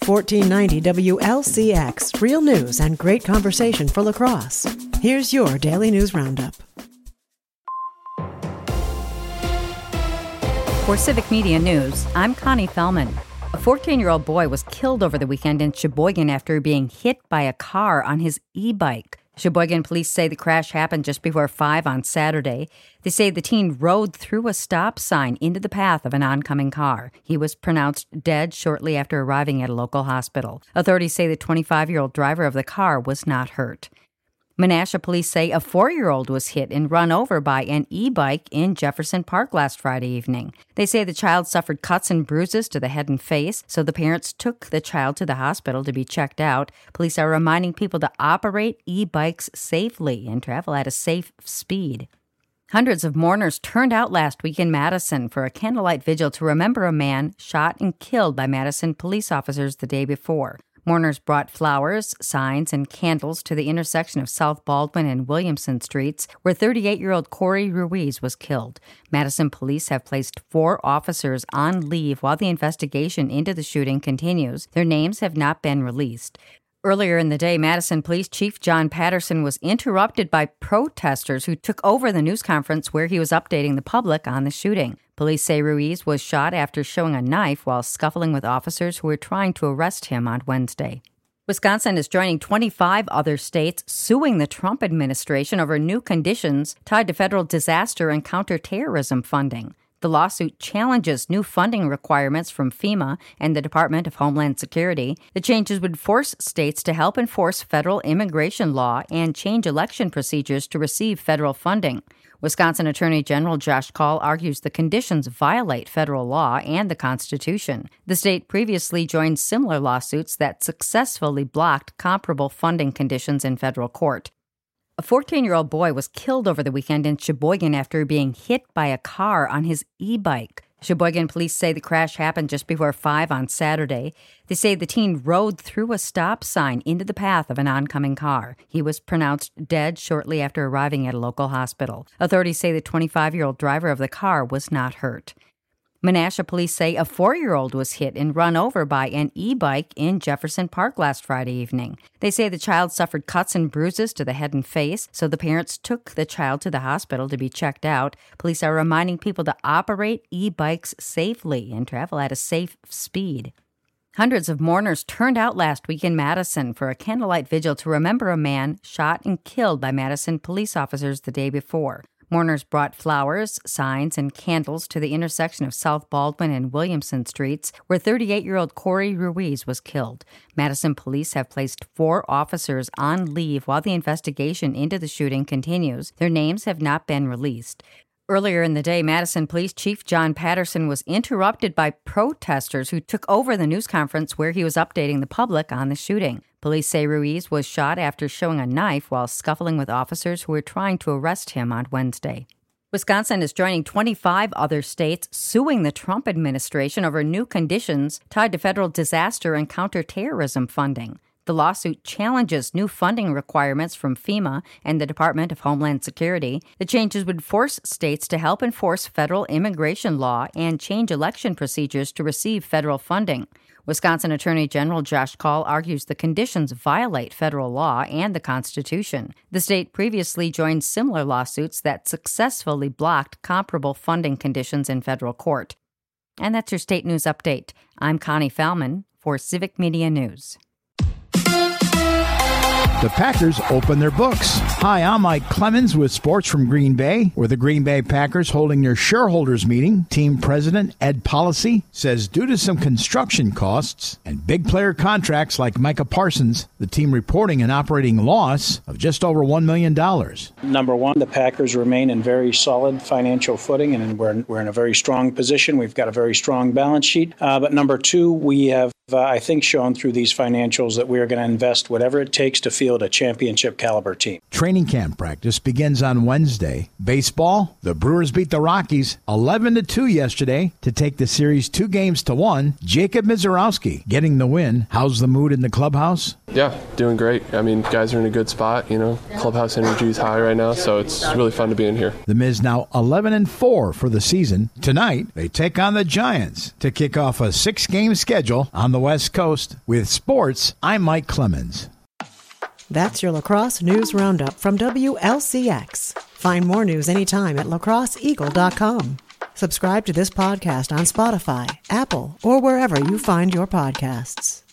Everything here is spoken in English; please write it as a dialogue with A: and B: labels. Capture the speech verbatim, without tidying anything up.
A: fourteen ninety W L C X, real news and great conversation for La Crosse. Here's your Daily News Roundup.
B: For Civic Media News, I'm Connie Fellman. A fourteen-year-old boy was killed over the weekend in Sheboygan after being hit by a car on his e-bike. Sheboygan police say the crash happened just before five on Saturday. They say the teen rode through a stop sign into the path of an oncoming car. He was pronounced dead shortly after arriving at a local hospital. Authorities say the twenty-five-year-old driver of the car was not hurt. Menasha police say a four-year-old was hit and run over by an e-bike in Jefferson Park last Friday evening. They say the child suffered cuts and bruises to the head and face, so the parents took the child to the hospital to be checked out. Police are reminding people to operate e-bikes safely and travel at a safe speed. Hundreds of mourners turned out last week in Madison for a candlelight vigil to remember a man shot and killed by Madison police officers the day before. Mourners brought flowers, signs, and candles to the intersection of South Baldwin and Williamson Streets, where thirty-eight-year-old Corey Ruiz was killed. Madison police have placed four officers on leave while the investigation into the shooting continues. Their names have not been released. Earlier in the day, Madison Police Chief John Patterson was interrupted by protesters who took over the news conference where he was updating the public on the shooting. Police say Ruiz was shot after showing a knife while scuffling with officers who were trying to arrest him on Wednesday. Wisconsin is joining twenty-five other states suing the Trump administration over new conditions tied to federal disaster and counterterrorism funding. The lawsuit challenges new funding requirements from FEMA and the Department of Homeland Security. The changes would force states to help enforce federal immigration law and change election procedures to receive federal funding. Wisconsin Attorney General Josh Kaul argues the conditions violate federal law and the Constitution. The state previously joined similar lawsuits that successfully blocked comparable funding conditions in federal court. A fourteen-year-old boy was killed over the weekend in Sheboygan after being hit by a car on his e-bike. Sheboygan police say the crash happened just before five on Saturday. They say the teen rode through a stop sign into the path of an oncoming car. He was pronounced dead shortly after arriving at a local hospital. Authorities say the twenty-five-year-old driver of the car was not hurt. Menasha police say a four-year-old was hit and run over by an e-bike in Jefferson Park last Friday evening. They say the child suffered cuts and bruises to the head and face, so the parents took the child to the hospital to be checked out. Police are reminding people to operate e-bikes safely and travel at a safe speed. Hundreds of mourners turned out last week in Madison for a candlelight vigil to remember a man shot and killed by Madison police officers the day before. Mourners brought flowers, signs, and candles to the intersection of South Baldwin and Williamson Streets, where thirty-eight-year-old Corey Ruiz was killed. Madison police have placed four officers on leave while the investigation into the shooting continues. Their names have not been released. Earlier in the day, Madison Police Chief John Patterson was interrupted by protesters who took over the news conference where he was updating the public on the shooting. Police say Ruiz was shot after showing a knife while scuffling with officers who were trying to arrest him on Wednesday. Wisconsin is joining twenty-five other states suing the Trump administration over new conditions tied to federal disaster and counterterrorism funding. The lawsuit challenges new funding requirements from FEMA and the Department of Homeland Security. The changes would force states to help enforce federal immigration law and change election procedures to receive federal funding. Wisconsin Attorney General Josh Kaul argues the conditions violate federal law and the Constitution. The state previously joined similar lawsuits that successfully blocked comparable funding conditions in federal court. And that's your state news update. I'm Connie Fellman for Civic Media News.
C: The Packers open their books. Hi, I'm Mike Clemens with Sports from Green Bay, where the Green Bay Packers holding their shareholders meeting. Team president Ed Policy says due to some construction costs and big player contracts like Micah Parsons, the team reporting an operating loss of just over one million dollars.
D: Number one, the Packers remain in very solid financial footing, and we're, we're in a very strong position. We've got a very strong balance sheet. Uh, but number two, we have Uh, I think shown through these financials that we are going to invest whatever it takes to field a championship caliber team.
C: Training camp practice begins on Wednesday. Baseball, the Brewers beat the Rockies eleven to two yesterday to take the series two games to one. Jacob Mizorowski getting the win. How's the mood in the clubhouse?
E: Yeah, doing great. I mean, guys are in a good spot. You know, clubhouse energy is high right now, so it's really fun to be in here.
C: The Miz now eleven and four for the season. Tonight, they take on the Giants to kick off a six-game schedule on the West Coast. With sports, I'm Mike Clemens.
A: That's your Lacrosse News Roundup from W L C X. Find more news anytime at lacrosse eagle dot com. Subscribe to this podcast on Spotify, Apple, or wherever you find your podcasts.